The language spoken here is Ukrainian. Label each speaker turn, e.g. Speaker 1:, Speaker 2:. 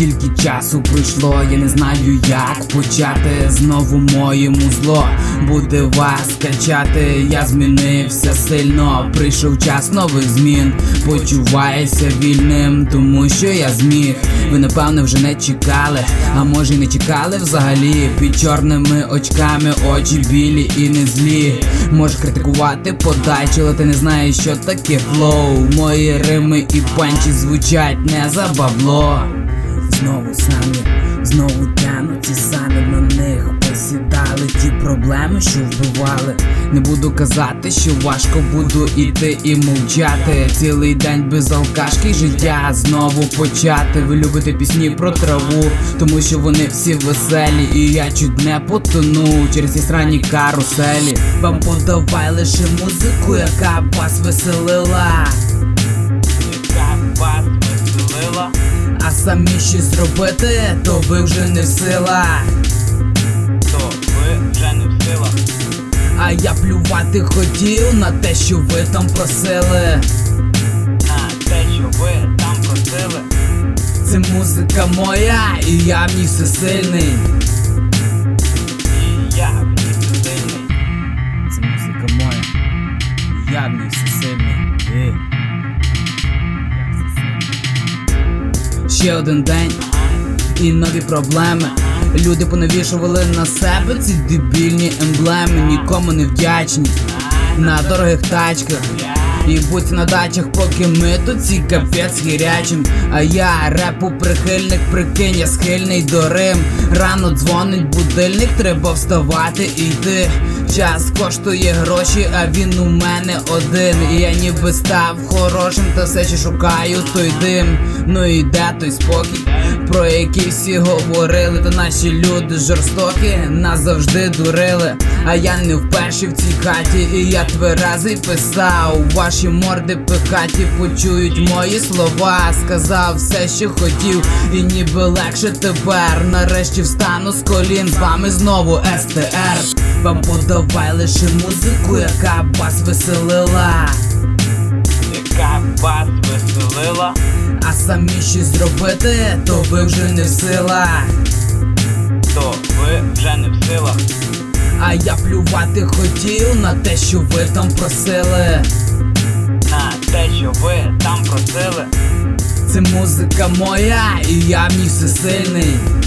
Speaker 1: Стільки часу пройшло, я не знаю, як почати знову моєму зло буде вас качати. Я змінився сильно, прийшов час нових змін. Почуваюся вільним, тому що я зміг. Ви напевно вже не чекали, а може й не чекали взагалі. Під чорними очками очі білі і не злі. Може критикувати, подачі, але ти не знаєш, що таке флоу. Мої рими і панчі звучать не за бабло. Знову самі, знову тянуть ці самі, на них посідали ті проблеми, що вбивали. Не буду казати, що важко, буду іти і мовчати. Цілий день без алкашки, життя знову почати. Ви любите пісні про траву, тому що вони всі веселі. І я чуть не потону через ці срані каруселі. Вам подавай лише музику, яка б вас веселила.
Speaker 2: Яка вас веселила.
Speaker 1: А самі щось робити, то ви вже не в силах.
Speaker 2: То ви вже не в силах.
Speaker 1: А я плювати хотів на те, що ви там просили.
Speaker 2: На те, що ви там просили.
Speaker 1: Це музика моя, і я в ній всесильний.
Speaker 2: І я в ній всесильний.
Speaker 1: Це музика моя, я в ній всесильний. Ще один день і нові проблеми. Люди понавішували на себе ці дебільні емблеми. Нікому не вдячні на дорогих тачках. І будь на дачах, поки ми тут ці капець гарячим. А я репу прихильник, прикинь, я схильний до рим. Рано дзвонить будильник, треба вставати і йти. Час коштує гроші, а він у мене один. І я ніби став хорошим, та все ще шукаю той дим. Ну і де той спокій, про який всі говорили. Та наші люди жорстокі, нас завжди дурили. А я не вперше в цій хаті, і я тверезий писав. Ваші морди пихаті почують мої слова. Сказав все, що хотів, і ніби легше тепер. Нарешті встану з колін, з вами знову СТР. Вам подавай лише музику, яка б вас веселила.
Speaker 2: Яка вас веселила.
Speaker 1: А самі щось зробити, то ви вже не в силах.
Speaker 2: То ви вже не в силах.
Speaker 1: А я плювати хотів на те, що ви там просили.
Speaker 2: На те, що ви там просили.
Speaker 1: Це музика моя, і я в ній всесильний.